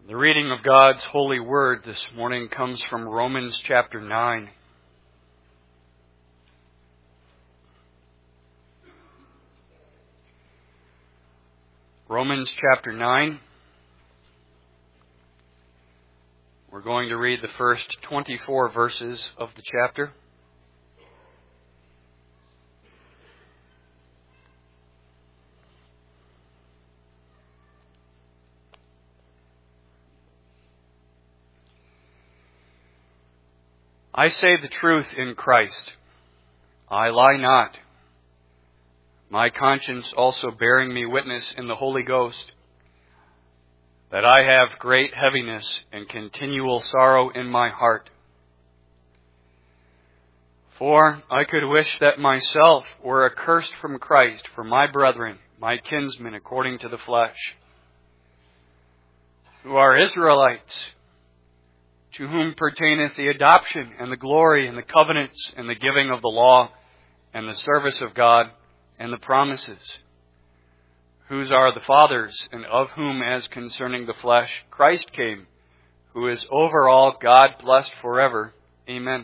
The reading of God's holy word this morning comes from Romans chapter 9. Romans chapter 9. We're going to read the first 24 verses of the chapter. I say the truth in Christ. I lie not. My conscience also bearing me witness in the Holy Ghost, that I have great heaviness and continual sorrow in my heart. For I could wish that myself were accursed from Christ for my brethren, my kinsmen according to the flesh, who are Israelites, to whom pertaineth the adoption and the glory and the covenants and the giving of the law and the service of God and the promises, whose are the fathers, and of whom, as concerning the flesh, Christ came, who is over all, God blessed forever. Amen.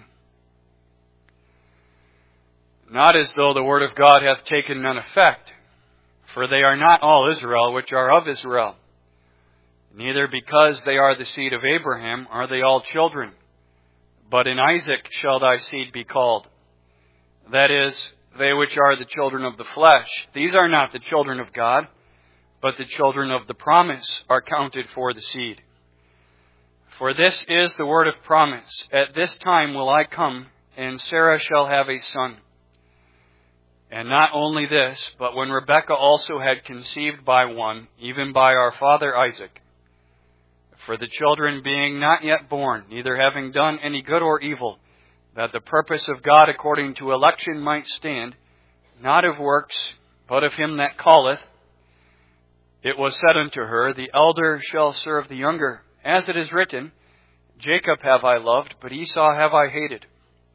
Not as though the word of God hath taken none effect, for they are not all Israel which are of Israel. Neither because they are the seed of Abraham are they all children, but in Isaac shall thy seed be called. That is, they which are the children of the flesh, these are not the children of God, but the children of the promise are counted for the seed. For this is the word of promise, at this time will I come, and Sarah shall have a son. And not only this, but when Rebekah also had conceived by one, even by our father Isaac, for the children being not yet born, neither having done any good or evil, that the purpose of God according to election might stand, not of works, but of him that calleth, it was said unto her, the elder shall serve the younger. As it is written, Jacob have I loved, but Esau have I hated.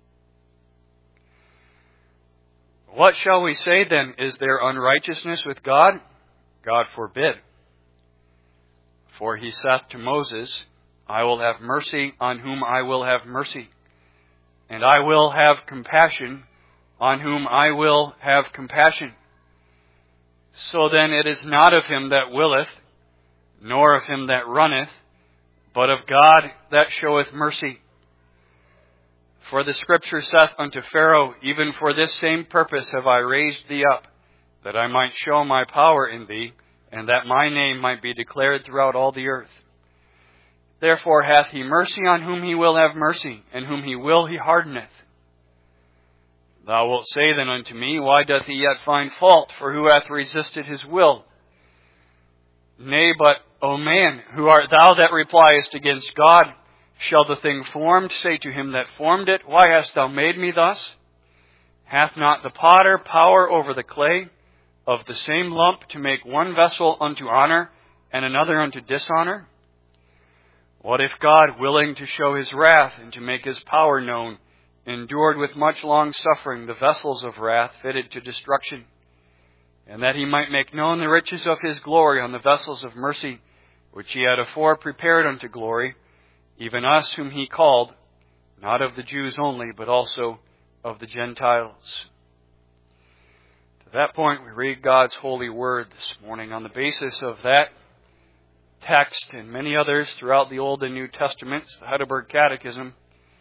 What shall we say then? Is there unrighteousness with God? God forbid. For he saith to Moses, I will have mercy on whom I will have mercy, and I will have compassion on whom I will have compassion. So then it is not of him that willeth, nor of him that runneth, but of God that showeth mercy. For the Scripture saith unto Pharaoh, even for this same purpose have I raised thee up, that I might show my power in thee, and that my name might be declared throughout all the earth. Therefore hath he mercy on whom he will have mercy, and whom he will he hardeneth. Thou wilt say then unto me, why doth he yet find fault? For who hath resisted his will? Nay, but, O man, who art thou that repliest against God? Shall the thing formed say to him that formed it, why hast thou made me thus? Hath not the potter power over the clay, of the same lump to make one vessel unto honor, and another unto dishonor? What if God, willing to show his wrath, and to make his power known, endured with much long suffering the vessels of wrath fitted to destruction, and that he might make known the riches of his glory on the vessels of mercy, which he had afore prepared unto glory, even us whom he called, not of the Jews only, but also of the Gentiles. To that point, we read God's holy word this morning on the basis of that text and many others throughout the Old and New Testaments. The Heidelberg Catechism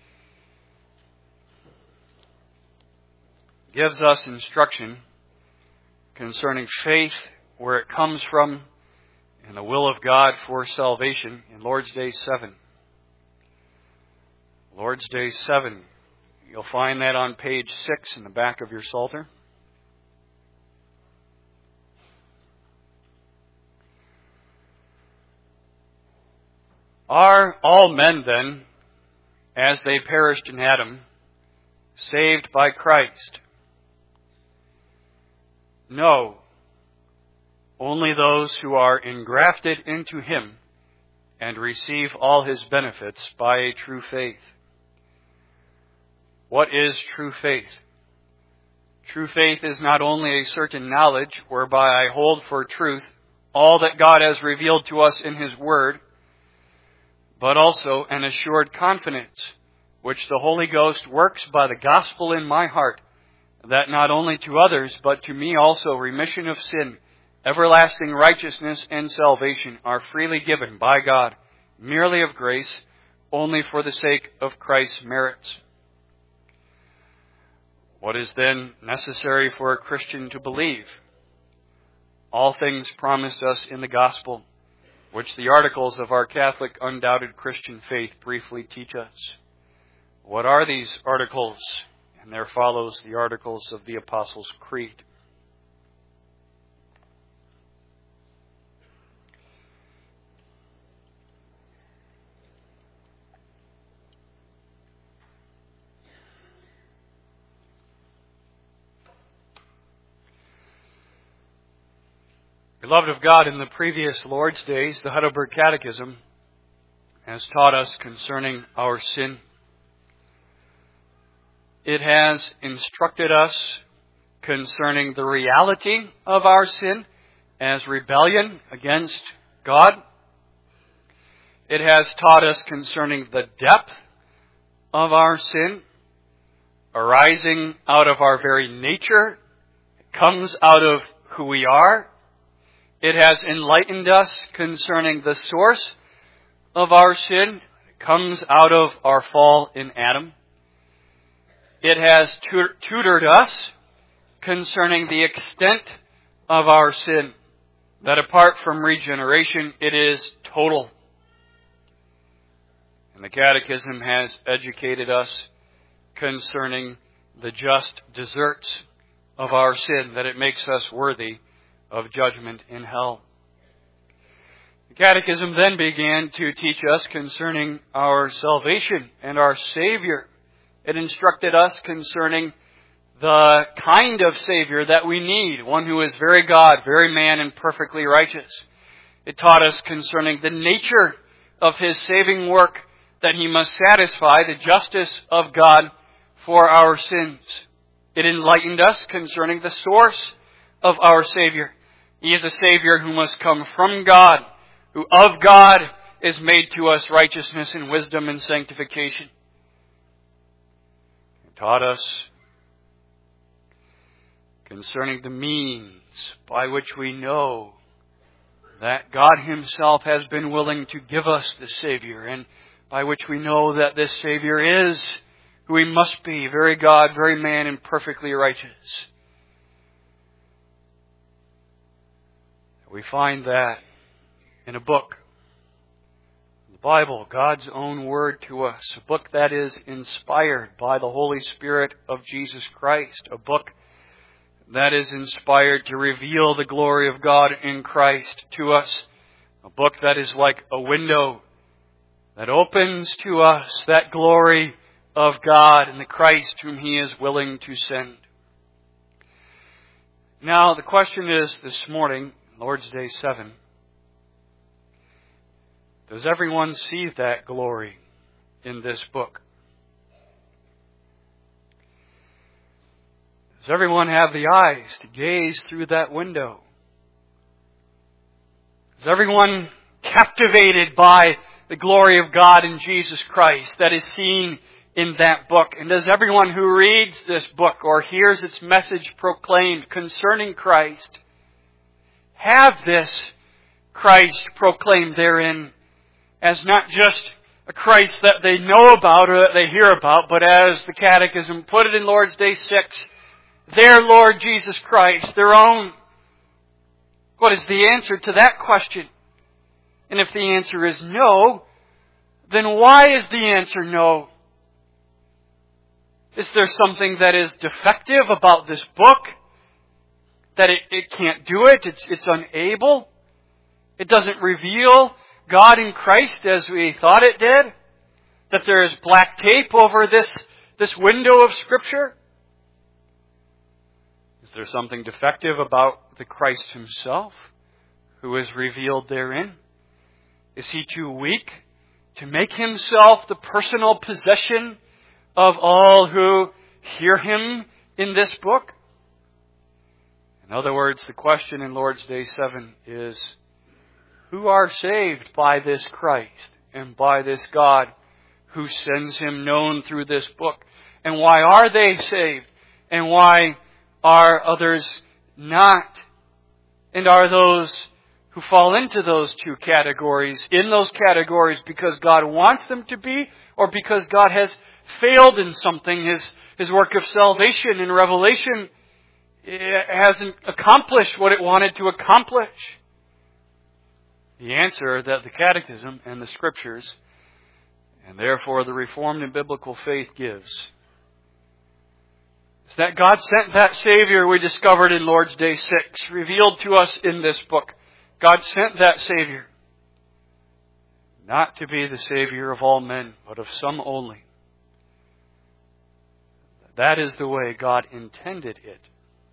gives us instruction concerning faith, where it comes from, and the will of God for salvation in Lord's Day 7. Lord's Day 7. You'll find that on page 6 in the back of your Psalter. Are all men then, as they perished in Adam, saved by Christ? No, only those who are engrafted into him and receive all his benefits by a true faith. What is true faith? True faith is not only a certain knowledge whereby I hold for truth all that God has revealed to us in his word, but also an assured confidence, which the Holy Ghost works by the gospel in my heart, that not only to others, but to me also remission of sin, everlasting righteousness, and salvation are freely given by God, merely of grace, only for the sake of Christ's merits. What is then necessary for a Christian to believe? All things promised us in the gospel, which the articles of our Catholic undoubted Christian faith briefly teach us. What are these articles? And there follows the articles of the Apostles' Creed. Beloved of God, in the previous Lord's days, the Heidelberg Catechism has taught us concerning our sin. It has instructed us concerning the reality of our sin as rebellion against God. It has taught us concerning the depth of our sin, arising out of our very nature. It comes out of who we are. It has enlightened us concerning the source of our sin. It comes out of our fall in Adam. It has tutored us concerning the extent of our sin, that apart from regeneration, it is total. And the Catechism has educated us concerning the just deserts of our sin, that it makes us worthy of judgment in hell. The Catechism then began to teach us concerning our salvation and our Savior. It instructed us concerning the kind of Savior that we need, one who is very God, very man, and perfectly righteous. It taught us concerning the nature of His saving work, that He must satisfy the justice of God for our sins. It enlightened us concerning the source of our Savior. He is a Savior who must come from God, who of God is made to us righteousness and wisdom and sanctification. It taught us concerning the means by which we know that God Himself has been willing to give us the Savior, and by which we know that this Savior is who He must be, very God, very man, and perfectly righteous. We find that in a book, the Bible, God's own word to us, a book that is inspired by the Holy Spirit of Jesus Christ, a book that is inspired to reveal the glory of God in Christ to us, a book that is like a window that opens to us that glory of God and the Christ whom He is willing to send. Now, the question is this morning, Lord's Day 7, does everyone see that glory in this book? Does everyone have the eyes to gaze through that window? Is everyone captivated by the glory of God in Jesus Christ that is seen in that book? And does everyone who reads this book or hears its message proclaimed concerning Christ have this Christ proclaimed therein as not just a Christ that they know about or that they hear about, but as the Catechism put it in Lord's Day 6, their Lord Jesus Christ, their own? What is the answer to that question? And if the answer is no, then why is the answer no? Is there something that is defective about this book? That it can't do it? It's unable? It doesn't reveal God in Christ as we thought it did? That there is black tape over this window of Scripture? Is there something defective about the Christ Himself who is revealed therein? Is He too weak to make Himself the personal possession of all who hear Him in this book? In other words, the question in Lord's Day 7 is, who are saved by this Christ? and by this God who sends him known through this book. And why are they saved? And why are others not? And are those who fall into those two categories in those categories because God wants them to be, or because God has failed in something? His work of salvation and revelation hasn't accomplished what it wanted to accomplish. The answer that the Catechism and the Scriptures, and therefore the Reformed and Biblical faith, gives is that God sent that Savior we discovered in Lord's Day 6, revealed to us in this book. God sent that Savior not to be the Savior of all men, but of some only. That is the way God intended it.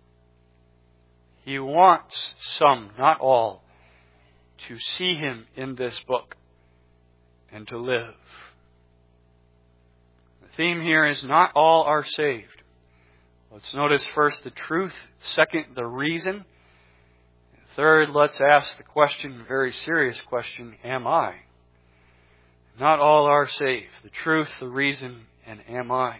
He wants some, not all, to see Him in this book and to live. The theme here is not all are saved. Let's notice first the truth, second the reason, third let's ask the question, very serious question, am I? Not all are saved. The truth, the reason, and am I?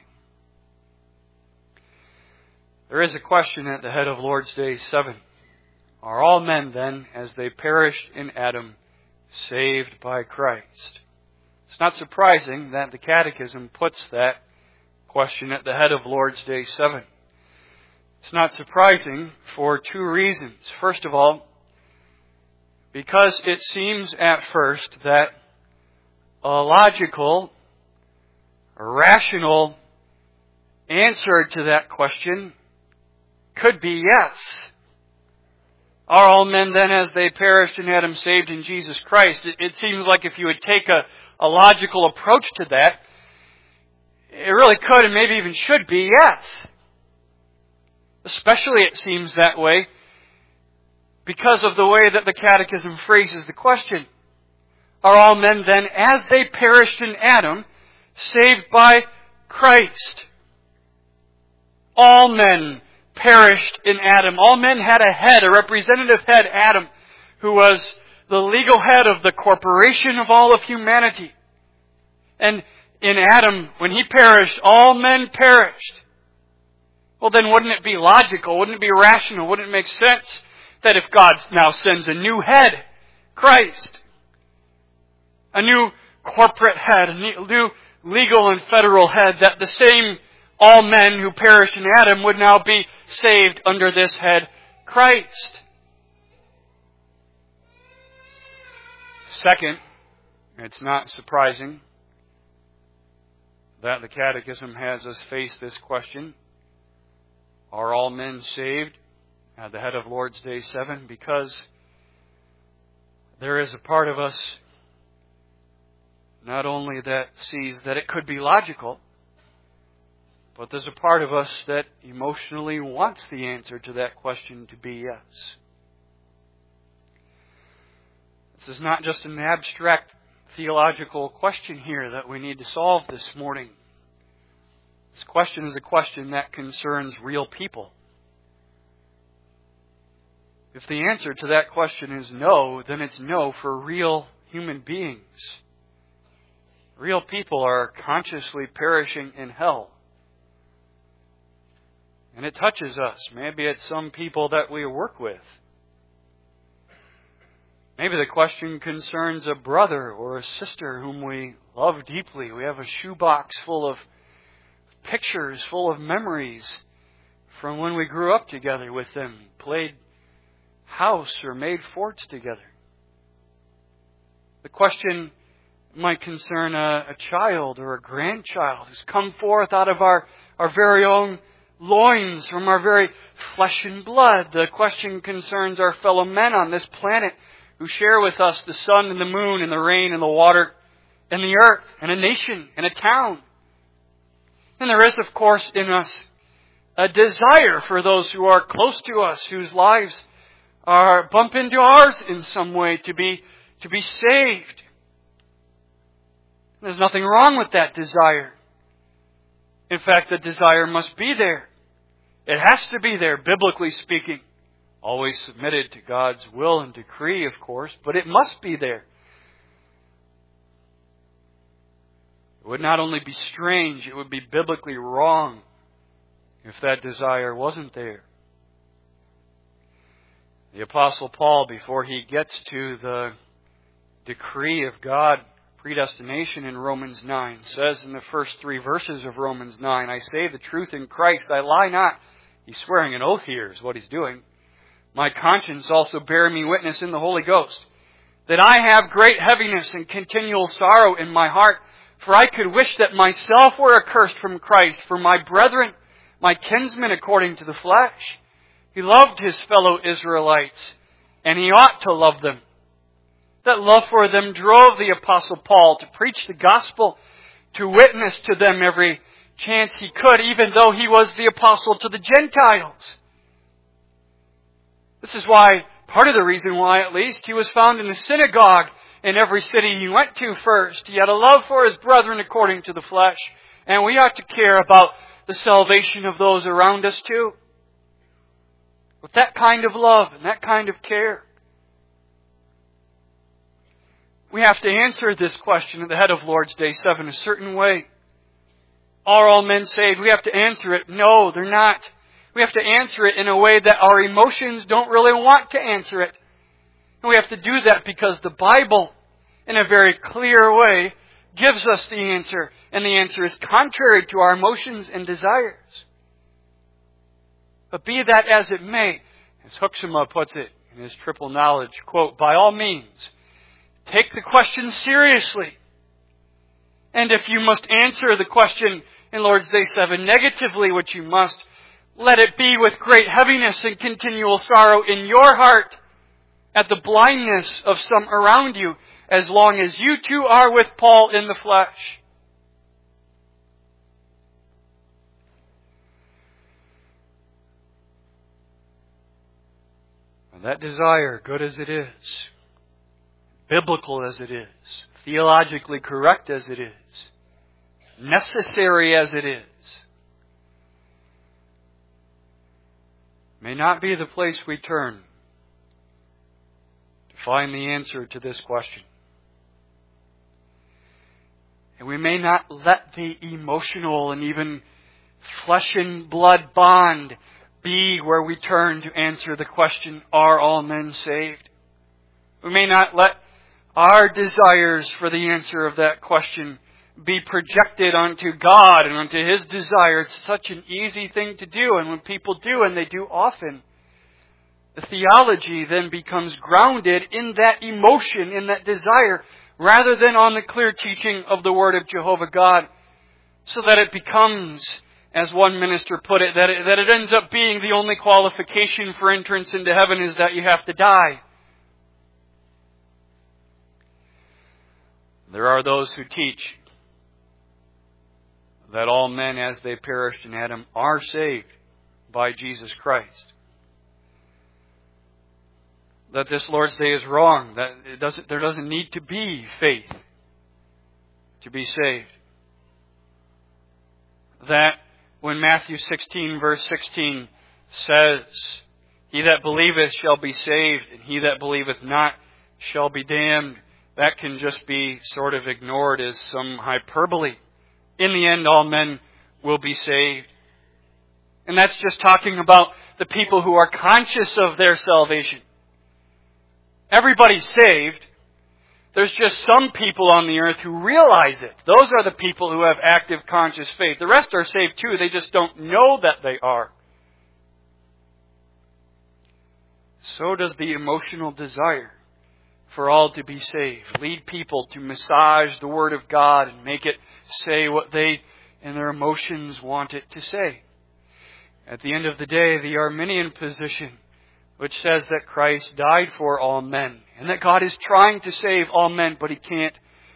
There is a question at the head of Lord's Day 7. Are all men then, as they perished in Adam, saved by Christ? It's not surprising that the Catechism puts that question at the head of Lord's Day 7. It's not surprising for two reasons. First of all, because it seems at first that a logical, a rational answer to that question could be yes. Are all men then, as they perished in Adam, saved in Jesus Christ? It seems like if you would take a logical approach to that, it really could and maybe even should be yes. Especially it seems that way because of the way that the Catechism phrases the question. Are all men then, as they perished in Adam, saved by Christ? All men perished in Adam. All men had a head, a representative head, Adam, who was the legal head of the corporation of all of humanity. And in Adam, when he perished, all men perished. Well, then wouldn't it be logical, wouldn't it be rational, wouldn't it make sense that if God now sends a new head, Christ, a new corporate head, a new legal and federal head, that the same all men who perished in Adam would now be saved under this head, Christ? Second, it's not surprising that the Catechism has us face this question. Are all men saved at the head of Lord's Day 7? Because there is a part of us not only that sees that it could be logical, but there's a part of us that emotionally wants the answer to that question to be yes. This is not just an abstract theological question here that we need to solve this morning. This question is a question that concerns real people. If the answer to that question is no, then it's no for real human beings. Real people are consciously perishing in hell. And it touches us. Maybe it's some people that we work with. Maybe the question concerns a brother or a sister whom we love deeply. We have a shoebox full of pictures, full of memories from when we grew up together with them, played house or made forts together. The question might concern a child or a grandchild who's come forth out of our very own loins, from our very flesh and blood. The question concerns our fellow men on this planet who share with us the sun and the moon and the rain and the water and the earth and a nation and a town. And there is, of course, in us a desire for those who are close to us, whose lives bump into ours in some way, to be saved. There's nothing wrong with that desire. In fact, the desire must be there. It has to be there, biblically speaking. Always submitted to God's will and decree, of course, but it must be there. It would not only be strange, it would be biblically wrong if that desire wasn't there. The Apostle Paul, before he gets to the decree of God, predestination in Romans 9, says in the first 3 verses of Romans 9, I say the truth in Christ, I lie not. He's swearing an oath here is what he's doing. My conscience also bear me witness in the Holy Ghost, that I have great heaviness and continual sorrow in my heart, for I could wish that myself were accursed from Christ for my brethren, my kinsmen according to the flesh. He loved his fellow Israelites, and he ought to love them. That love for them drove the Apostle Paul to preach the gospel, to witness to them every chance he could, even though he was the apostle to the Gentiles. This is why, part of the reason why at least, he was found in the synagogue in every city he went to first. He had a love for his brethren according to the flesh, and we ought to care about the salvation of those around us too. With that kind of love and that kind of care. We have to answer this question at the head of Lord's Day 7 a certain way. Are all men saved? We have to answer it. No, they're not. We have to answer it in a way that our emotions don't really want to answer it. And we have to do that because the Bible, in a very clear way, gives us the answer. And the answer is contrary to our emotions and desires. But be that as it may, as Hoeksema puts it in his Triple Knowledge, quote, by all means, take the question seriously. And if you must answer the question in Lord's Day 7 negatively, which you must, let it be with great heaviness and continual sorrow in your heart at the blindness of some around you, as long as you too are with Paul in the flesh. And that desire, good as it is, biblical as it is, theologically correct as it is, necessary as it is, may not be the place we turn to find the answer to this question. And we may not let the emotional and even flesh and blood bond be where we turn to answer the question, are all men saved? We may not let our desires for the answer of that question be projected onto God and onto His desire. It's such an easy thing to do, and when people do, and they do often, the theology then becomes grounded in that emotion, in that desire, rather than on the clear teaching of the Word of Jehovah God, so that it becomes, as one minister put it, that it ends up being the only qualification for entrance into heaven is that you have to die. There are those who teach that all men as they perished in Adam are saved by Jesus Christ. That this Lord's Day is wrong, that there doesn't need to be faith to be saved. That when Matthew 16 verse 16 says, he that believeth shall be saved, and he that believeth not shall be damned, that can just be sort of ignored as some hyperbole. In the end, all men will be saved. And that's just talking about the people who are conscious of their salvation. Everybody's saved. There's just some people on the earth who realize it. Those are the people who have active, conscious faith. The rest are saved too. They just don't know that they are. So does the emotional desire for all to be saved lead people to massage the Word of God and make it say what they, in their emotions, want it to say. At the end of the day, the Arminian position, which says that Christ died for all men, and that God is trying to save all men, but He can't,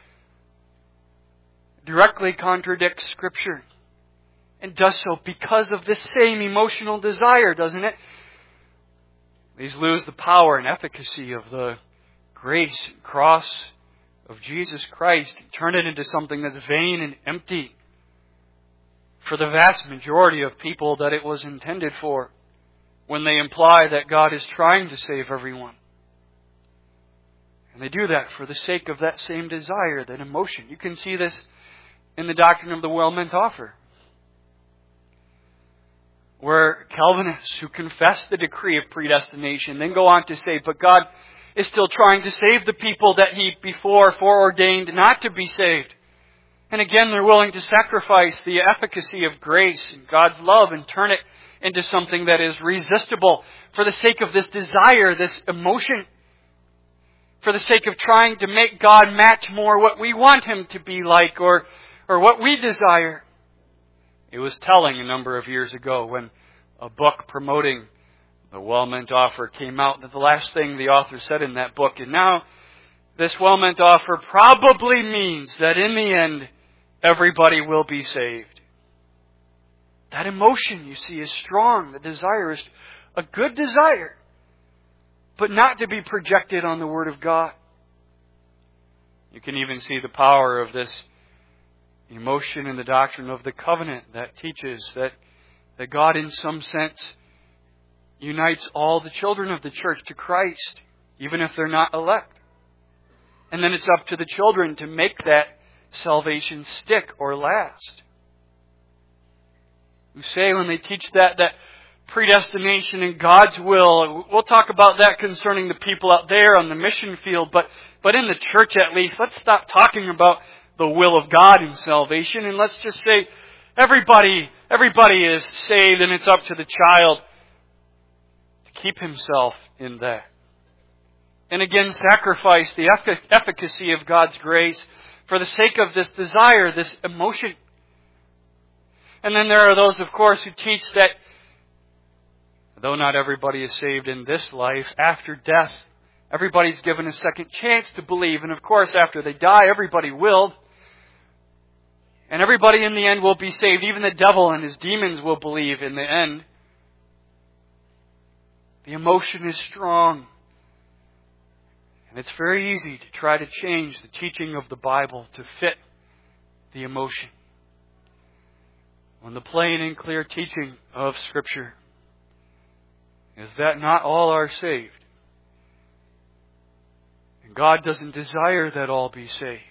directly contradicts Scripture. And does so because of this same emotional desire, doesn't it? These lose the power and efficacy of the grace and cross of Jesus Christ and turn it into something that's vain and empty for the vast majority of people that it was intended for, when they imply that God is trying to save everyone. And they do that for the sake of that same desire, that emotion. You can see this in the doctrine of the well-meant offer, where Calvinists who confess the decree of predestination then go on to say, but God is still trying to save the people that He before foreordained not to be saved. And again, they're willing to sacrifice the efficacy of grace and God's love and turn it into something that is resistible for the sake of this desire, this emotion, for the sake of trying to make God match more what we want Him to be like or what we desire. It was telling a number of years ago when a book promoting the well-meant offer came out that the last thing the author said in that book, and now this well-meant offer probably means that in the end everybody will be saved. That emotion, you see, is strong. The desire is a good desire, but not to be projected on the Word of God. You can even see the power of this emotion in the doctrine of the covenant that teaches that God in some sense unites all the children of the church to Christ, even if they're not elect. And then it's up to the children to make that salvation stick or last. You say when they teach that predestination in God's will, we'll talk about that concerning the people out there on the mission field, but in the church at least, let's stop talking about the will of God in salvation, and let's just say everybody is saved, and it's up to the child to keep himself in that. And again, sacrifice the efficacy of God's grace for the sake of this desire, this emotion. And then there are those, of course, who teach that though not everybody is saved in this life, after death, everybody's given a second chance to believe. And of course, after they die, everybody will. And everybody in the end will be saved. Even the devil and his demons will believe in the end. The emotion is strong. And it's very easy to try to change the teaching of the Bible to fit the emotion, when the plain and clear teaching of Scripture is that not all are saved. And God doesn't desire that all be saved.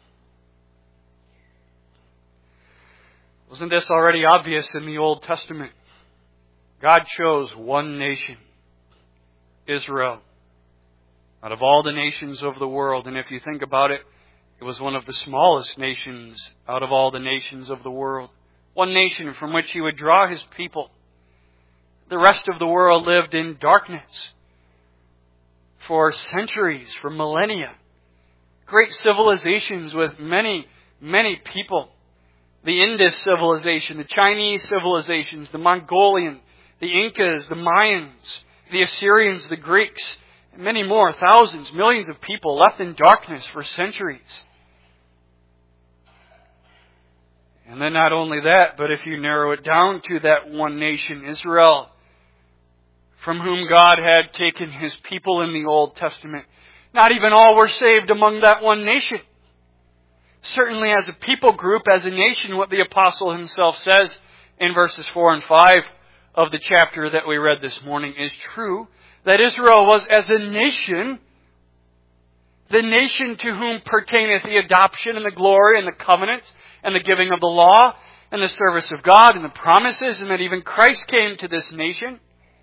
Wasn't this already obvious in the Old Testament? God chose one nation, Israel, out of all the nations of the world. And if you think about it, it was one of the smallest nations out of all the nations of the world. One nation from which He would draw His people. The rest of the world lived in darkness for centuries, for millennia. Great civilizations with many, many people. The Indus civilization, the Chinese civilizations, the Mongolian, the Incas, the Mayans, the Assyrians, the Greeks, and many more, thousands, millions of people left in darkness for centuries. And then not only that, but if you narrow it down to that one nation, Israel, from whom God had taken His people in the Old Testament, not even all were saved among that one nation. Certainly as a people group, as a nation, what the apostle himself says in verses 4 and 5 of the chapter that we read this morning is true, that Israel was as a nation, the nation to whom pertaineth the adoption and the glory and the covenants and the giving of the law and the service of God and the promises, and that even Christ came to this nation.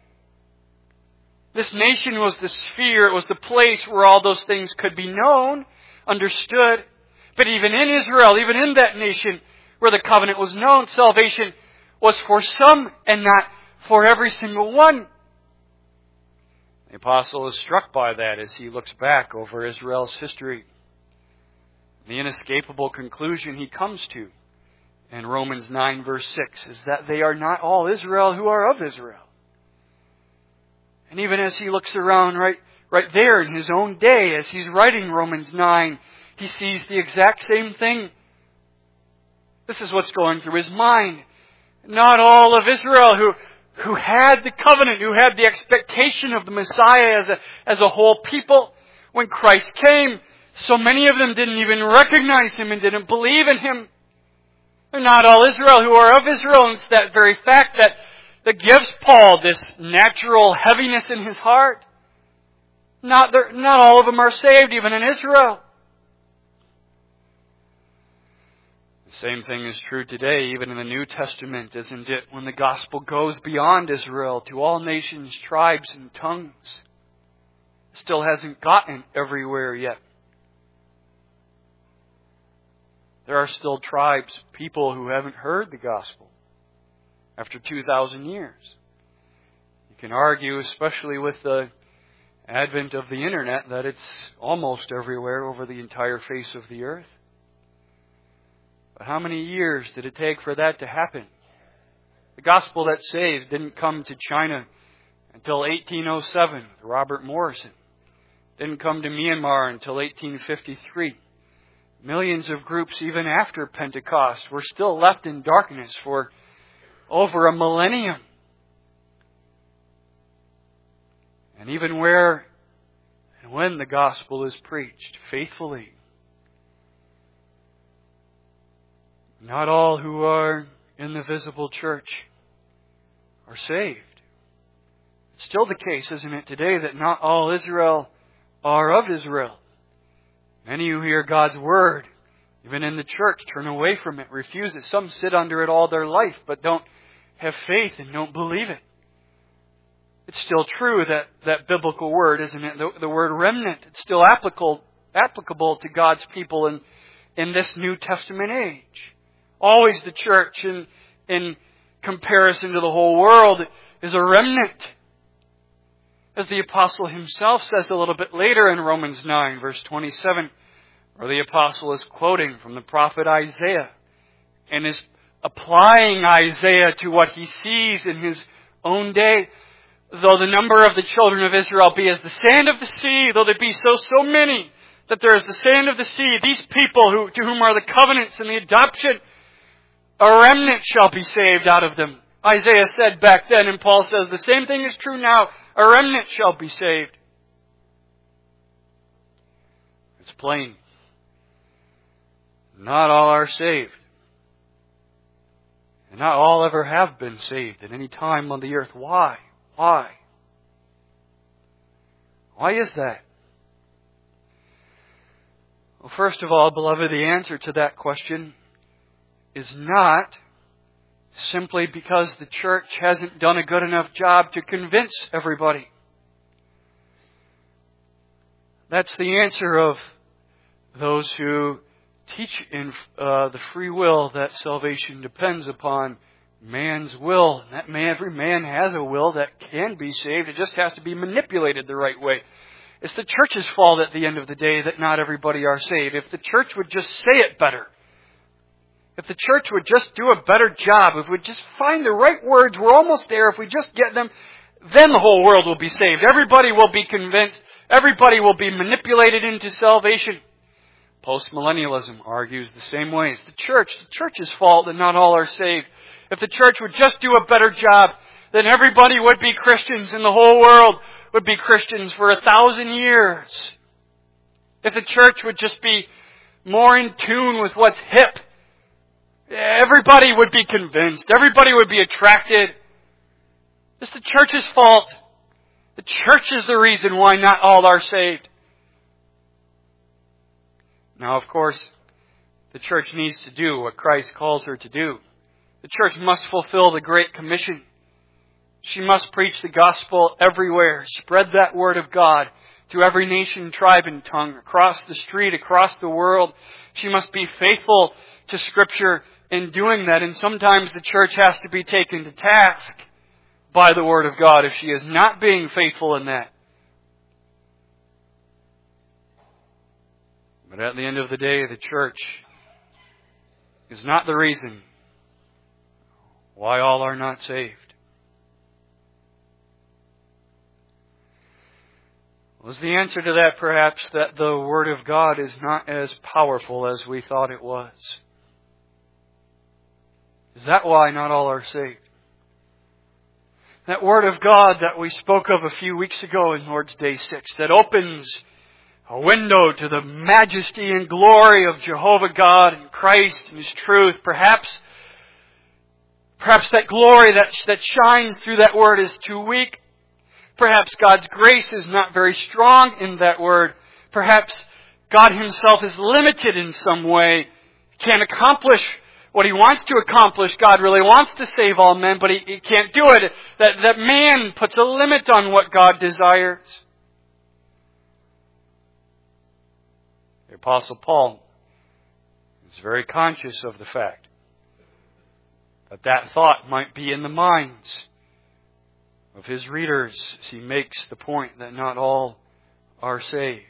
This nation was the sphere, it was the place where all those things could be known, understood. But even in Israel, even in that nation where the covenant was known, salvation was for some and not for every single one. The apostle is struck by that as he looks back over Israel's history. The inescapable conclusion he comes to in Romans 9 verse 6 is that they are not all Israel who are of Israel. And even as he looks around right there in his own day, as he's writing Romans 9, he sees the exact same thing. This is what's going through his mind. Not all of Israel who had the covenant, who had the expectation of the Messiah as a whole people. When Christ came, so many of them didn't even recognize Him and didn't believe in Him. They're not all Israel who are of Israel. And it's that very fact that gives Paul this natural heaviness in his heart. Not all of them are saved, even in Israel. The same thing is true today, even in the New Testament, isn't it? When the gospel goes beyond Israel to all nations, tribes, and tongues, it still hasn't gotten everywhere yet. There are still tribes, people who haven't heard the gospel after 2,000 years. You can argue, especially with the advent of the internet, that it's almost everywhere over the entire face of the earth. But how many years did it take for that to happen? The gospel that saves didn't come to China until 1807 with Robert Morrison. Didn't come to Myanmar until 1853. Millions of groups, even after Pentecost, were still left in darkness for over a millennium. And even where and when the gospel is preached faithfully, not all who are in the visible church are saved. It's still the case, isn't it, today, that not all Israel are of Israel. Many who hear God's word, even in the church, turn away from it, refuse it. Some sit under it all their life, but don't have faith and don't believe it. It's still true that biblical word, isn't it? The word remnant, it's still applicable to God's people in this New Testament age. Always the church, in comparison to the whole world, is a remnant. As the apostle himself says a little bit later in Romans 9, verse 27, where the apostle is quoting from the prophet Isaiah and is applying Isaiah to what he sees in his own day. Though the number of the children of Israel be as the sand of the sea, though there be so many that there is the sand of the sea, these people to whom are the covenants and the adoption, a remnant shall be saved out of them. Isaiah said back then, and Paul says the same thing is true now, a remnant shall be saved. It's plain. Not all are saved. And not all ever have been saved at any time on the earth. Why? Why? Why is that? Well, first of all, beloved, the answer to that question is not simply because the church hasn't done a good enough job to convince everybody. That's the answer of those who teach in the free will that salvation depends upon man's will. Every man has a will that can be saved. It just has to be manipulated the right way. It's the church's fault at the end of the day that not everybody are saved. If the church would just say it better, if the church would just do a better job, if we just find the right words, we're almost there, if we just get them, then the whole world will be saved. Everybody will be convinced. Everybody will be manipulated into salvation. Postmillennialism argues the same way. It's the church's fault that not all are saved. If the church would just do a better job, then everybody would be Christians and the whole world would be Christians for 1,000 years. If the church would just be more in tune with what's hip, everybody would be convinced. Everybody would be attracted. It's the church's fault. The church is the reason why not all are saved. Now, of course, the church needs to do what Christ calls her to do. The church must fulfill the Great Commission. She must preach the gospel everywhere. Spread that word of God to every nation, tribe, and tongue, across the street, across the world. She must be faithful to Scripture in doing that. And sometimes the church has to be taken to task by the word of God if she is not being faithful in that. But at the end of the day, the church is not the reason why all are not saved. Was the answer to that perhaps that the Word of God is not as powerful as we thought it was? Is that why not all are saved? That Word of God that we spoke of a few weeks ago in Lord's Day 6, that opens a window to the majesty and glory of Jehovah God and Christ and His truth. Perhaps that glory that shines through that Word is too weak. Perhaps God's grace is not very strong in that Word. Perhaps God Himself is limited in some way can't accomplish what He wants to accomplish. God really wants to save all men, but He can't do it. That man puts a limit on what God desires. The Apostle Paul is very conscious of the fact that thought might be in the minds of his readers as he makes the point that not all are saved.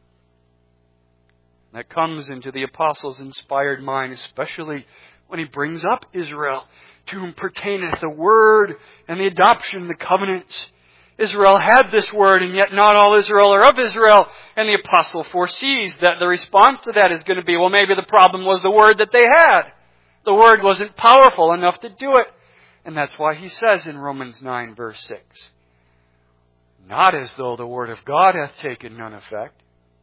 That comes into the Apostle's inspired mind, especially when he brings up Israel, to whom pertaineth the Word and the adoption, the covenants. Israel had this Word, and yet not all Israel are of Israel. And the Apostle foresees that the response to that is going to be, well, maybe the problem was the Word that they had. The Word wasn't powerful enough to do it. And that's why he says in Romans 9, verse 6, not as though the Word of God hath taken none effect.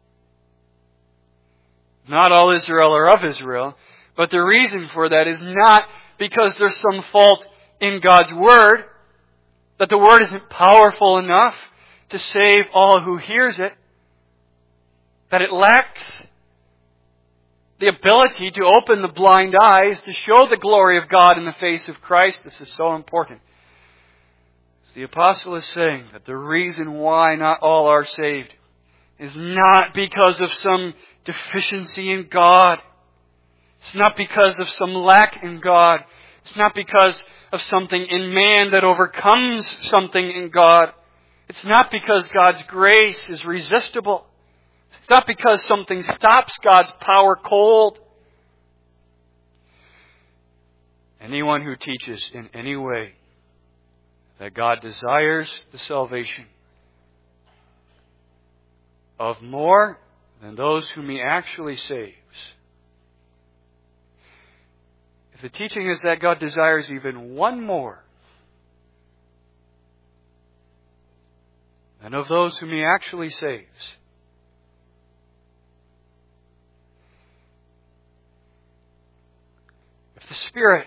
Not all Israel are of Israel, but the reason for that is not because there's some fault in God's Word, that the Word isn't powerful enough to save all who hears it, that it lacks the ability to open the blind eyes, to show the glory of God in the face of Christ. This is so important. The Apostle is saying that the reason why not all are saved is not because of some deficiency in God. It's not because of some lack in God. It's not because of something in man that overcomes something in God. It's not because God's grace is resistible. It's not because something stops God's power cold. Anyone who teaches in any way that God desires the salvation of more than those whom He actually saves. If the teaching is that God desires even one more than of those whom He actually saves, if the Spirit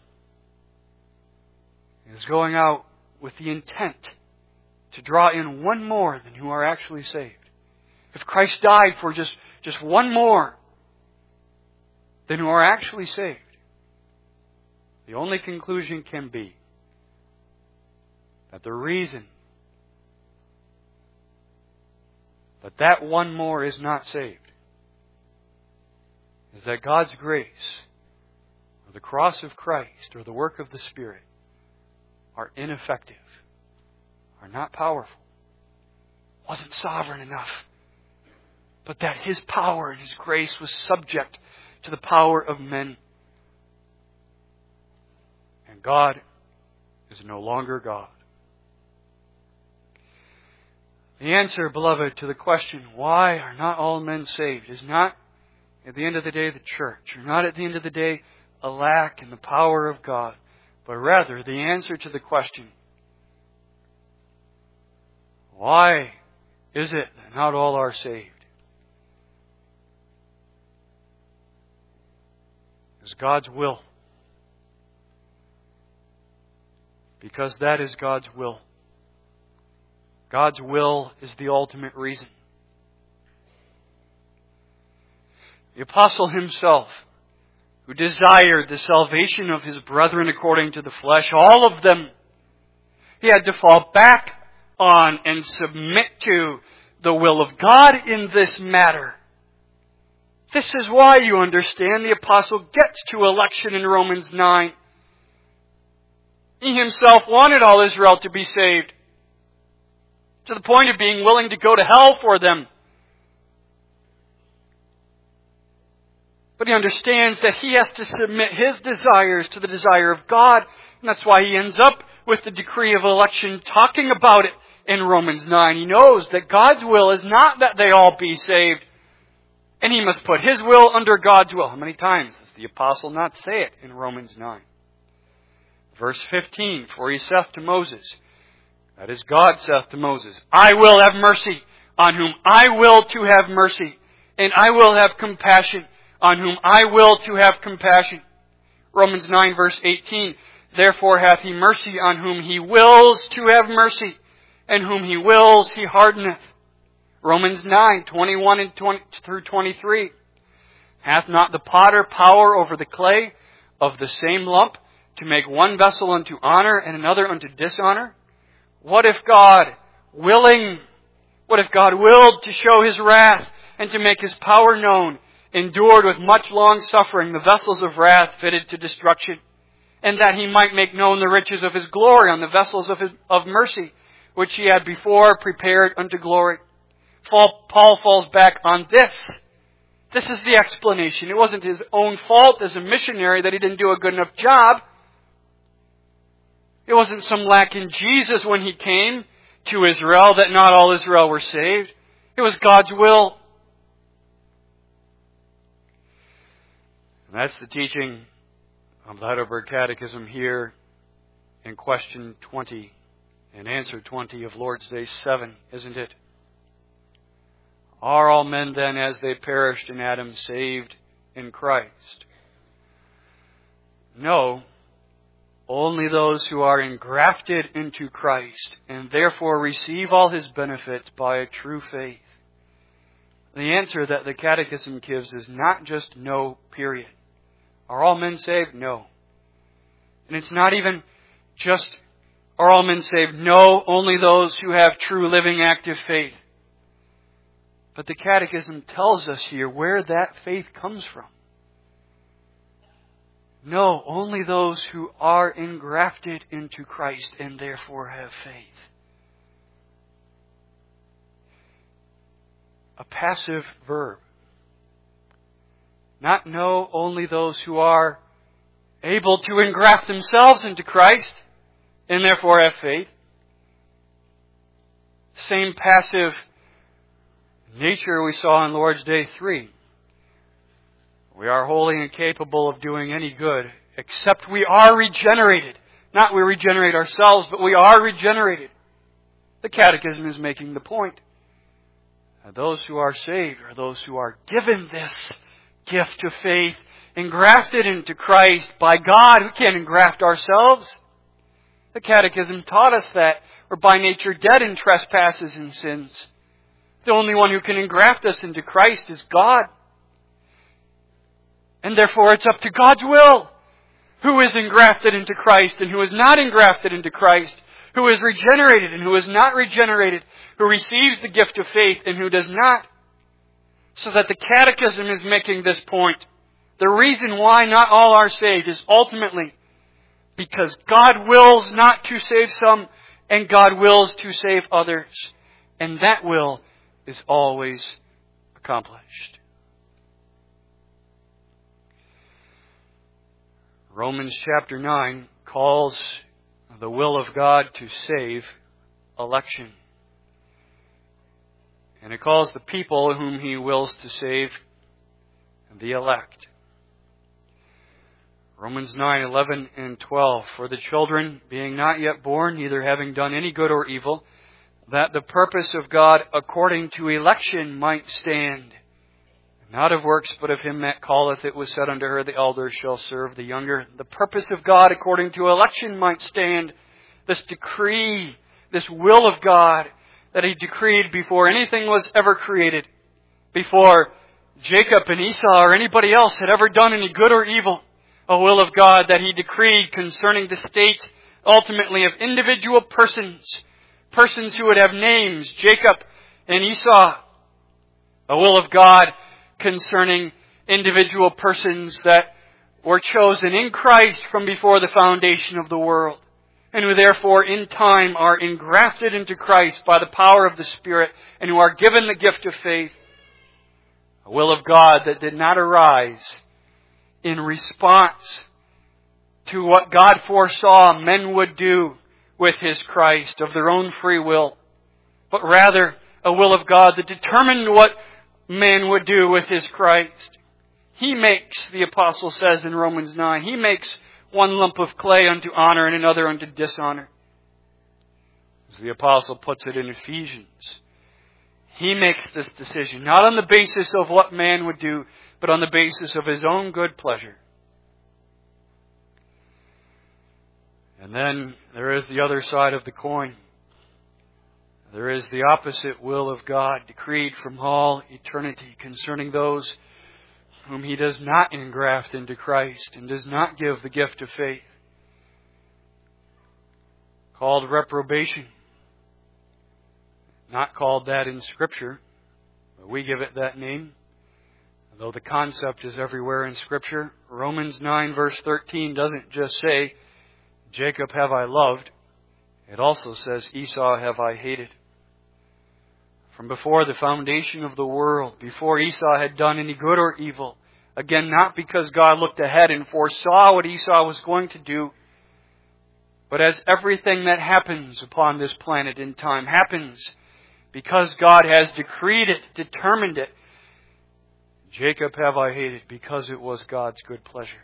is going out with the intent to draw in one more than who are actually saved, if Christ died for just one more than who are actually saved, the only conclusion can be that the reason that one more is not saved is that God's grace, or the cross of Christ, or the work of the Spirit are ineffective, are not powerful, wasn't sovereign enough, but that His power and His grace was subject to the power of men. And God is no longer God. The answer, beloved, to the question, why are not all men saved, is not at the end of the day the church, or not at the end of the day a lack in the power of God, but rather the answer to the question, why is it that not all are saved, is God's will. Because that is God's will. God's will is the ultimate reason. The Apostle himself, who desired the salvation of his brethren according to the flesh, all of them, he had to fall back on and submit to the will of God in this matter. This is why, you understand, the Apostle gets to election in Romans 9. He himself wanted all Israel to be saved, to the point of being willing to go to hell for them. But he understands that he has to submit his desires to the desire of God. And that's why he ends up with the decree of election, talking about it in Romans 9. He knows that God's will is not that they all be saved. And he must put his will under God's will. How many times does the Apostle not say it in Romans 9? Verse 15, for he saith to Moses, that is, God saith to Moses, I will have mercy on whom I will to have mercy, and I will have compassion on whom I will to have compassion. Romans 9, verse 18, therefore hath he mercy on whom he wills to have mercy, and whom he wills he hardeneth. Romans 9, 21 and 20 through 23. Hath not the potter power over the clay of the same lump to make one vessel unto honor and another unto dishonor? What if God willed to show His wrath and to make His power known, endured with much long suffering the vessels of wrath fitted to destruction, and that He might make known the riches of His glory on the vessels of mercy, which He had before prepared unto glory? Paul falls back on this. This is the explanation. It wasn't his own fault as a missionary that he didn't do a good enough job. It wasn't some lack in Jesus when He came to Israel that not all Israel were saved. It was God's will. And that's the teaching of the Heidelberg Catechism here in question 20 and answer 20 of Lord's Day 7, isn't it? Are all men then, as they perished in Adam, saved in Christ? No, only those who are engrafted into Christ and therefore receive all His benefits by a true faith. The answer that the Catechism gives is not just no, period. Are all men saved? No. And it's not even just, are all men saved? No, only those who have true living active faith. But the Catechism tells us here where that faith comes from. No, only those who are engrafted into Christ and therefore have faith. A passive verb. Not no, only those who are able to engraft themselves into Christ and therefore have faith. Same passive nature we saw on Lord's Day 3. We are wholly incapable of doing any good except we are regenerated. Not we regenerate ourselves, but we are regenerated. The Catechism is making the point. Those who are saved are those who are given this gift of faith, engrafted into Christ by God. We can't engraft ourselves. The Catechism taught us that we're by nature dead in trespasses and sins. The only one who can engraft us into Christ is God. And therefore it's up to God's will who is engrafted into Christ and who is not engrafted into Christ, who is regenerated and who is not regenerated, who receives the gift of faith and who does not. So that the Catechism is making this point. The reason why not all are saved is ultimately because God wills not to save some and God wills to save others. And that will is always accomplished. Romans chapter 9 calls the will of God to save election. And it calls the people whom He wills to save the elect. Romans 9, 11 and 12. For the children, being not yet born, neither having done any good or evil, that the purpose of God according to election might stand. Not of works, but of Him that calleth, it was said unto her, the elder shall serve the younger. The purpose of God according to election might stand. This decree, this will of God that He decreed before anything was ever created, before Jacob and Esau or anybody else had ever done any good or evil. A will of God that He decreed concerning the state, ultimately of individual persons who would have names, Jacob and Esau. A will of God concerning individual persons that were chosen in Christ from before the foundation of the world, and who therefore in time are engrafted into Christ by the power of the Spirit, and who are given the gift of faith. A will of God that did not arise in response to what God foresaw men would do with His Christ of their own free will, but rather a will of God that determined what man would do with His Christ. He makes, the apostle says in Romans 9, He makes one lump of clay unto honor and another unto dishonor. As the apostle puts it in Ephesians, He makes this decision, not on the basis of what man would do, but on the basis of His own good pleasure. And then there is the other side of the coin. There is the opposite will of God decreed from all eternity concerning those whom He does not engraft into Christ and does not give the gift of faith. Called reprobation. Not called that in Scripture, but we give it that name. Though the concept is everywhere in Scripture, Romans 9 verse 13 doesn't just say, Jacob have I loved. It also says, Esau have I hated. From before the foundation of the world, before Esau had done any good or evil, again, not because God looked ahead and foresaw what Esau was going to do, but as everything that happens upon this planet in time happens because God has decreed it, determined it, Jacob have I hated because it was God's good pleasure.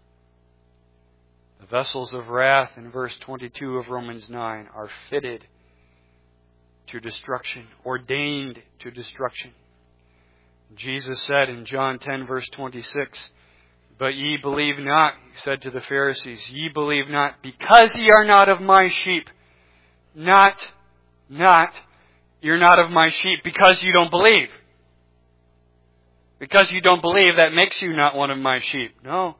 The vessels of wrath in verse 22 of Romans 9 are fitted to destruction, ordained to destruction. Jesus said in John 10 verse 26, But ye believe not, He said to the Pharisees, ye believe not because ye are not of my sheep. Not, you're not of my sheep because you don't believe. Because you don't believe, that makes you not one of my sheep. No.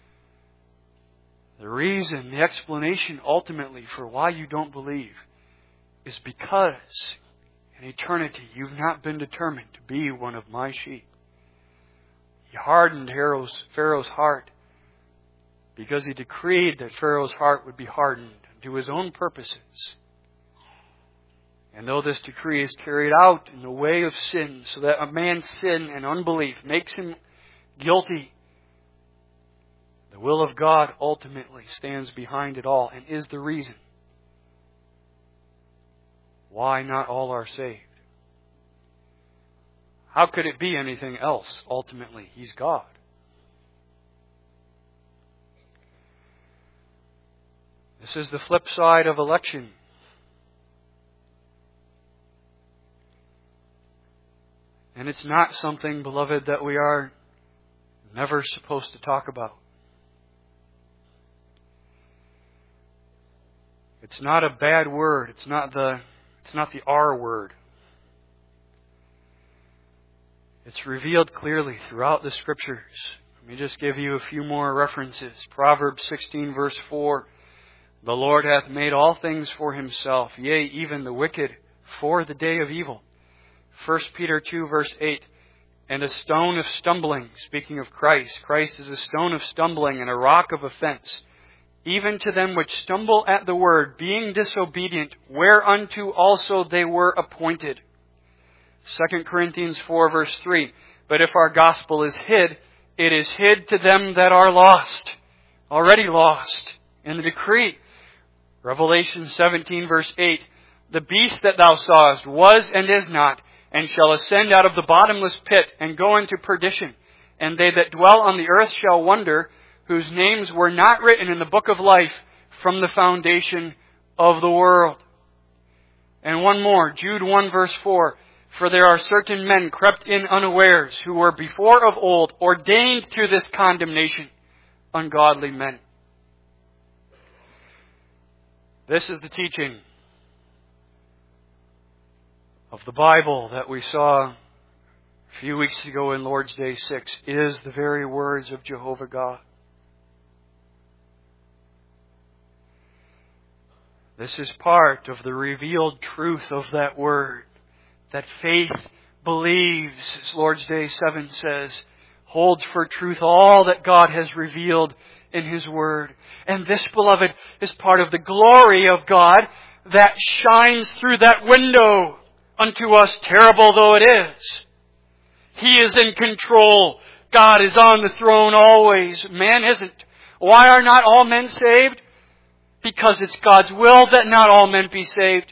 The reason, the explanation ultimately for why you don't believe is because in eternity you've not been determined to be one of my sheep. He hardened Pharaoh's heart because He decreed that Pharaoh's heart would be hardened to His own purposes. And though this decree is carried out in the way of sin, so that a man's sin and unbelief makes him guilty, the will of God ultimately stands behind it all and is the reason why not all are saved. How could it be anything else? Ultimately, He's God. This is the flip side of election. And it's not something, beloved, that we are never supposed to talk about. It's not a bad word. It's not the R word. It's revealed clearly throughout the Scriptures. Let me just give you a few more references. Proverbs 16 verse 4. The Lord hath made all things for Himself, yea, even the wicked for the day of evil. 1 Peter 2 verse 8. And a stone of stumbling, speaking of Christ. Christ is a stone of stumbling and a rock of offense. Even to them which stumble at the word, being disobedient, whereunto also they were appointed. 2 Corinthians 4 verse 3. But if our gospel is hid, it is hid to them that are lost. Already lost in the decree. Revelation 17 verse 8. The beast that thou sawest was and is not, and shall ascend out of the bottomless pit and go into perdition. And they that dwell on the earth shall wonder, whose names were not written in the book of life from the foundation of the world. And one more, Jude 1 verse 4. For there are certain men crept in unawares, who were before of old ordained to this condemnation, ungodly men. This is the teaching of the Bible that we saw a few weeks ago in Lord's Day 6, is the very words of Jehovah God. This is part of the revealed truth of that word. That faith believes, as Lord's Day 7 says, holds for truth all that God has revealed in His Word. And this, beloved, is part of the glory of God that shines through that window unto us, terrible though it is. He is in control. God is on the throne always. Man isn't. Why are not all men saved? Because it's God's will that not all men be saved.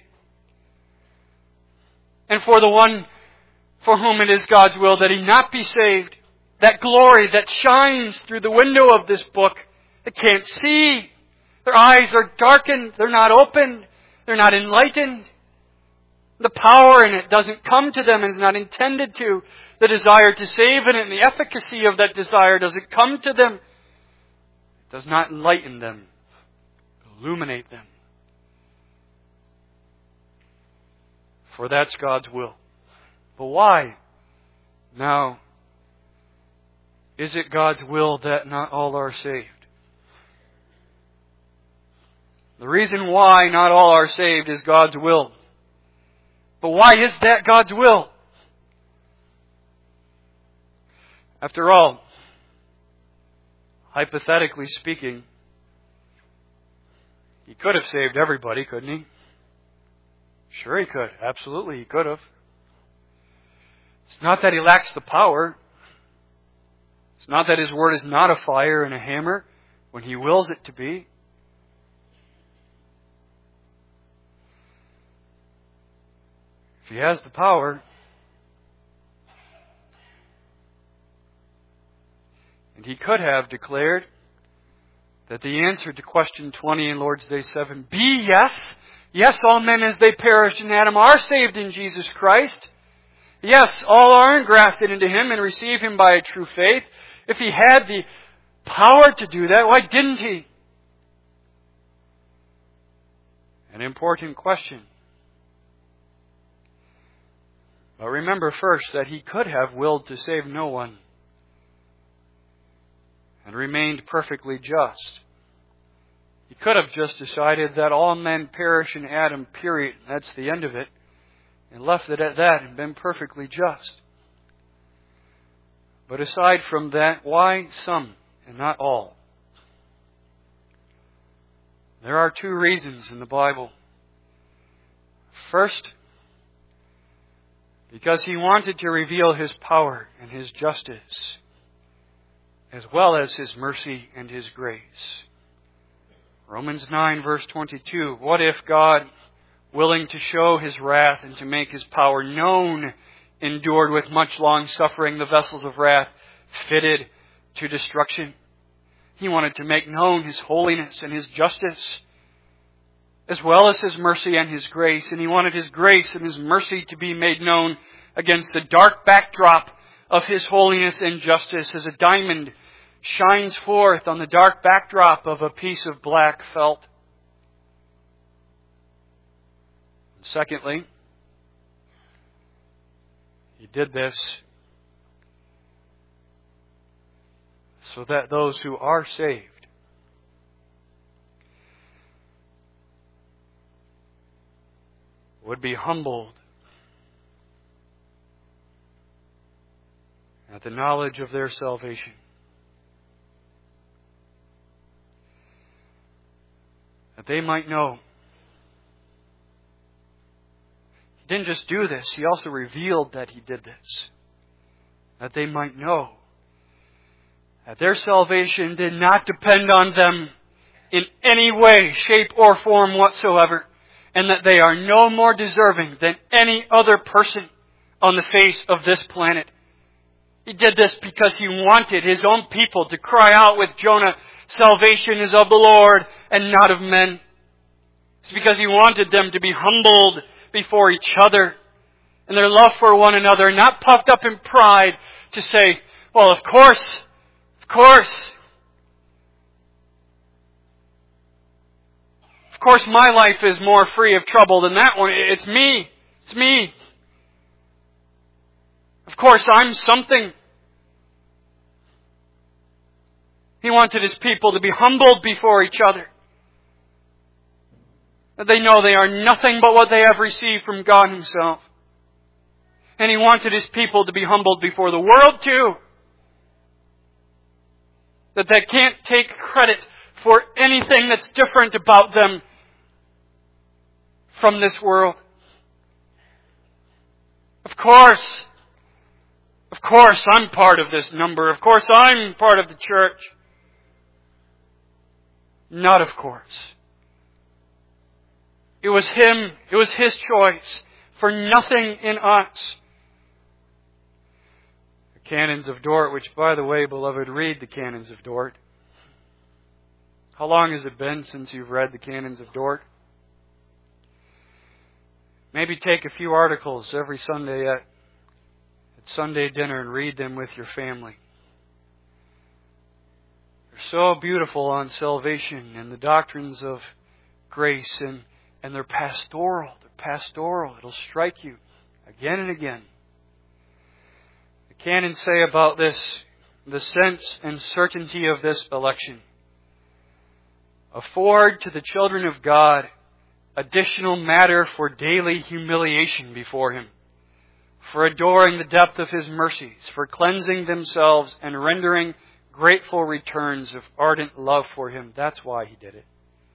And for the one for whom it is God's will that he not be saved, that glory that shines through the window of this book, they can't see. Their eyes are darkened. They're not opened. They're not enlightened. The power in it doesn't come to them and is not intended to. The desire to save in it and the efficacy of that desire doesn't come to them. It does not enlighten them, illuminate them. For that's God's will. But why? Now, is it God's will that not all are saved? The reason why not all are saved is God's will. But why is that God's will? After all, hypothetically speaking, He could have saved everybody, couldn't He? Sure He could. Absolutely He could have. It's not that He lacks the power. It's not that His Word is not a fire and a hammer when He wills it to be. If He has the power, and He could have declared that the answer to question 20 in Lord's Day 7 be yes. Yes, all men as they perished in Adam are saved in Jesus Christ. Yes, all are engrafted into Him and receive Him by a true faith. If He had the power to do that, why didn't He? An important question. But remember first that He could have willed to save no one and remained perfectly just. He could have just decided that all men perish in Adam, period. That's the end of it. And left it at that and been perfectly just. But aside from that, why some and not all? There are two reasons in the Bible. First, because He wanted to reveal His power and His justice, as well as His mercy and His grace. Romans 9 verse 22, what if God, willing to show His wrath and to make His power known, endured with much long suffering the vessels of wrath fitted to destruction? He wanted to make known His holiness and His justice, as well as His mercy and His grace. And He wanted His grace and His mercy to be made known against the dark backdrop of His holiness and justice, as a diamond shines forth on the dark backdrop of a piece of black felt. And secondly, He did this so that those who are saved would be humbled at the knowledge of their salvation. That they might know. He didn't just do this, He also revealed that He did this. That they might know that their salvation did not depend on them in any way, shape, or form whatsoever, and that they are no more deserving than any other person on the face of this planet. He did this because He wanted His own people to cry out with Jonah, salvation is of the Lord and not of men. It's because He wanted them to be humbled before each other and their love for one another, not puffed up in pride to say, well, of course, my life is more free of trouble than that one. It's me. Of course, I'm something. He wanted His people to be humbled before each other. That they know they are nothing but what they have received from God Himself. And He wanted His people to be humbled before the world too. That they can't take credit for anything that's different about them from this world. Of course, I'm part of this number. Of course, I'm part of the church. Not of course. It was Him. It was His choice. For nothing in us. The Canons of Dort, which, by the way, beloved, read the Canons of Dort. How long has it been since you've read the Canons of Dort? Maybe take a few articles every Sunday at Sunday dinner and read them with your family. They're so beautiful on salvation and the doctrines of grace, and they're pastoral. It'll strike you again and again. The canons say about this the sense and certainty of this election afford to the children of God additional matter for daily humiliation before Him, for adoring the depth of His mercies, for cleansing themselves and rendering grateful returns of ardent love for Him. That's why He did it.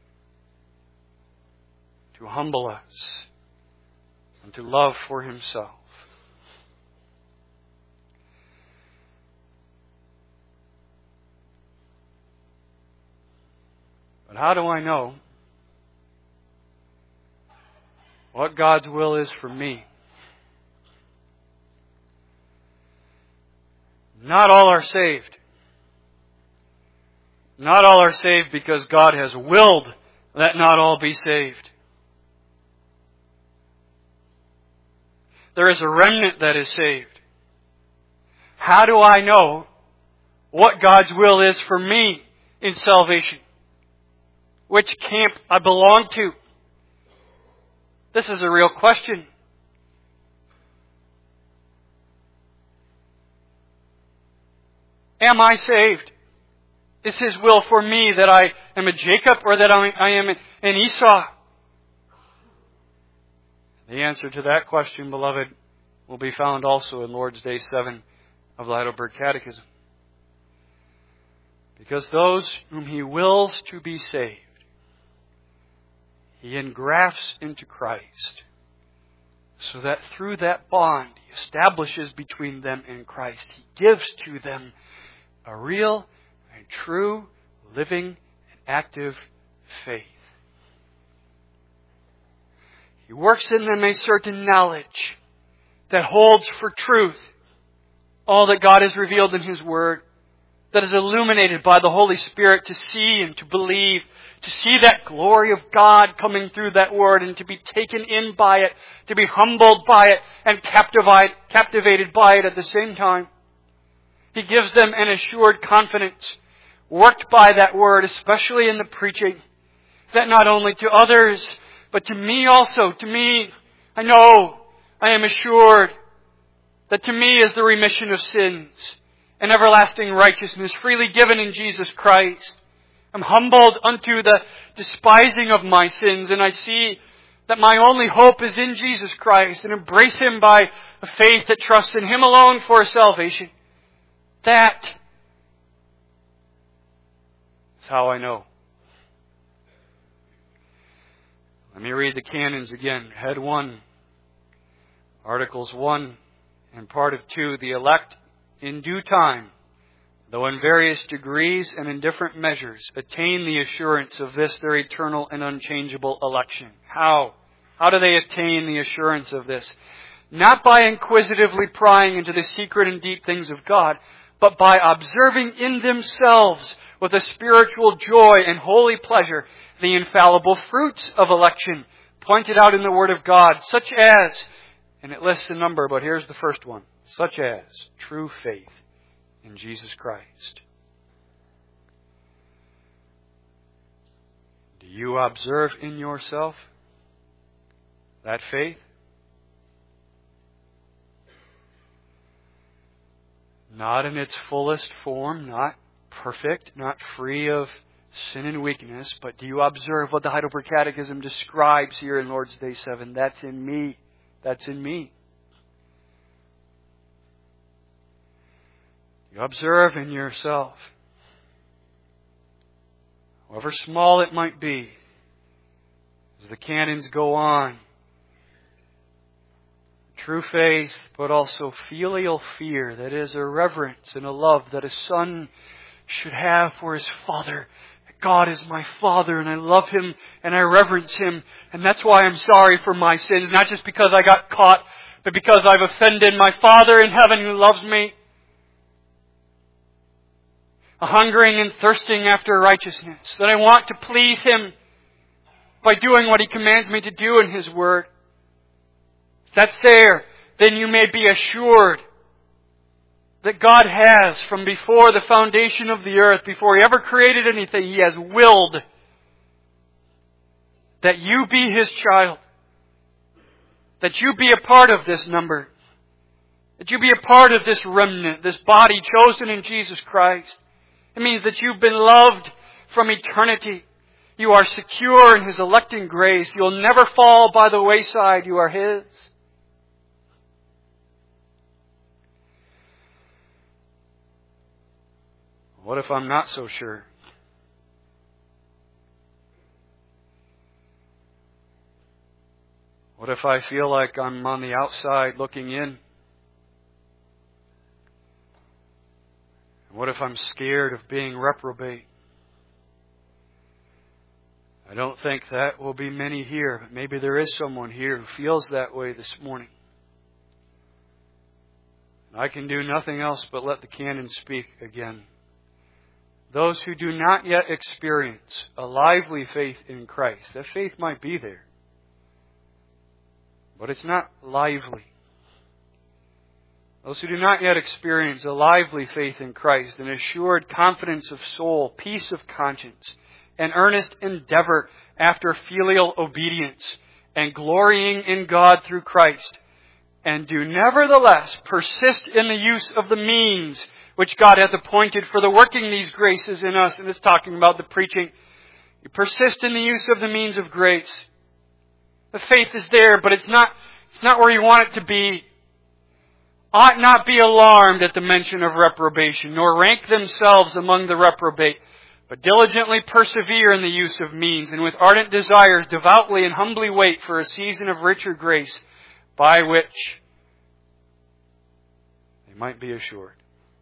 To humble us and to love for Himself. But how do I know what God's will is for me? Not all are saved. Not all are saved because God has willed that not all be saved. There is a remnant that is saved. How do I know what God's will is for me in salvation? Which camp I belong to? This is a real question. Am I saved? Is His will for me that I am a Jacob or that I am an Esau? The answer to that question, beloved, will be found also in Lord's Day 7 of the Heidelberg Catechism. Because those whom He wills to be saved, He engrafts into Christ, so that through that bond He establishes between them and Christ. He gives to them a real and true, living and active faith. He works in them a certain knowledge that holds for truth all that God has revealed in His Word, that is illuminated by the Holy Spirit to see and to believe, to see that glory of God coming through that Word and to be taken in by it, to be humbled by it and captivated by it at the same time. He gives them an assured confidence, worked by that Word, especially in the preaching, that not only to others, but to me also, to me, I know, I am assured that to me is the remission of sins and everlasting righteousness freely given in Jesus Christ. I'm humbled unto the despising of my sins, and I see that my only hope is in Jesus Christ, and embrace Him by a faith that trusts in Him alone for salvation. That is how I know. Let me read the canons again. Head 1, Articles 1 and part of 2. The elect in due time, though in various degrees and in different measures, attain the assurance of this their eternal and unchangeable election. How? How do they attain the assurance of this? Not by inquisitively prying into the secret and deep things of God, but by observing in themselves with a spiritual joy and holy pleasure the infallible fruits of election pointed out in the Word of God, such as, and it lists a number, but here's the first one, such as true faith in Jesus Christ. Do you observe in yourself that faith? Not in its fullest form, not perfect, not free of sin and weakness, but do you observe what the Heidelberg Catechism describes here in Lord's Day 7? That's in me. That's in me. You observe in yourself, however small it might be, as the canons go on, true faith, but also filial fear, that is a reverence and a love that a son should have for his father. God is my Father, and I love Him, and I reverence Him, and that's why I'm sorry for my sins, not just because I got caught, but because I've offended my Father in heaven who loves me. A hungering and thirsting after righteousness, that I want to please Him by doing what He commands me to do in His Word. If that's there, then you may be assured that God has, from before the foundation of the earth, before He ever created anything, He has willed that you be His child, that you be a part of this number, That you be a part of this remnant, this body chosen in Jesus Christ. It means that you've been loved from eternity. You are secure in His electing grace. You'll never fall by the wayside. You are His. What if I'm not so sure? What if I feel like I'm on the outside looking in? What if I'm scared of being reprobate? I don't think that will be many here, but maybe there is someone here who feels that way this morning. I can do nothing else but let the canon speak again. Those who do not yet experience a lively faith in Christ, that faith might be there, but it's not lively. Those who do not yet experience a lively faith in Christ, an assured confidence of soul, peace of conscience, an earnest endeavor after filial obedience, and glorying in God through Christ, and do nevertheless persist in the use of the means which God hath appointed for the working these graces in us. And it's talking about the preaching. You persist in the use of the means of grace. The faith is there, but it's not where you want it to be. Ought not be alarmed at the mention of reprobation, nor rank themselves among the reprobate, but diligently persevere in the use of means, and with ardent desires devoutly and humbly wait for a season of richer grace, by which they might be assured.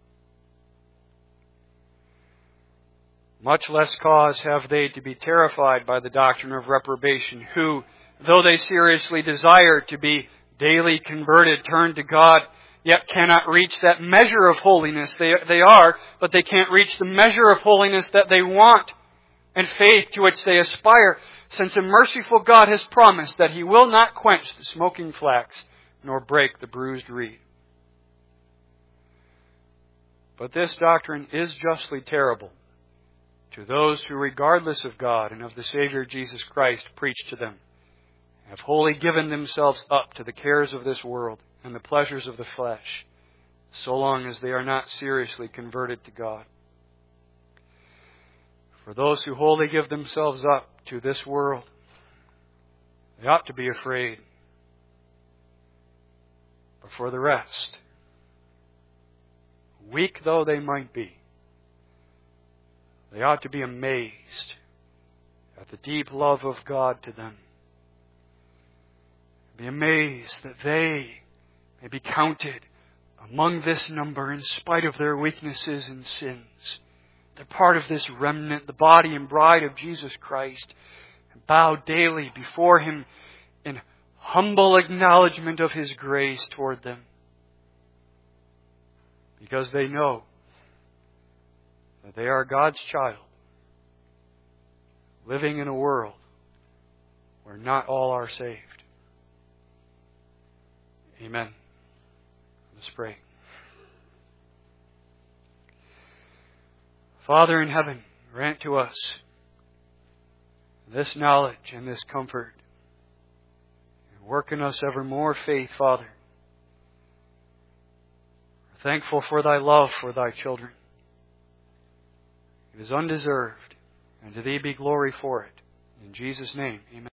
Much less cause have they to be terrified by the doctrine of reprobation, who, though they seriously desire to be daily converted, turn to God, yet cannot reach that measure of holiness they are, but they can't reach the measure of holiness that they want and faith to which they aspire, since a merciful God has promised that He will not quench the smoking flax, nor break the bruised reed. But this doctrine is justly terrible to those who, regardless of God and of the Savior Jesus Christ, preach to them, have wholly given themselves up to the cares of this world and the pleasures of the flesh, so long as they are not seriously converted to God. For those who wholly give themselves up to this world, they ought to be afraid. But for the rest, weak though they might be, they ought to be amazed at the deep love of God to them. Be amazed that they may be counted among this number in spite of their weaknesses and sins. They're part of this remnant, the body and bride of Jesus Christ, and bow daily before Him in humble acknowledgement of His grace toward them. Because they know that they are God's child, living in a world where not all are saved. Amen. Let's pray. Father in heaven, grant to us this knowledge and this comfort. And work in us ever more faith, Father. We're thankful for Thy love for Thy children. It is undeserved, and to Thee be glory for it. In Jesus' name, amen.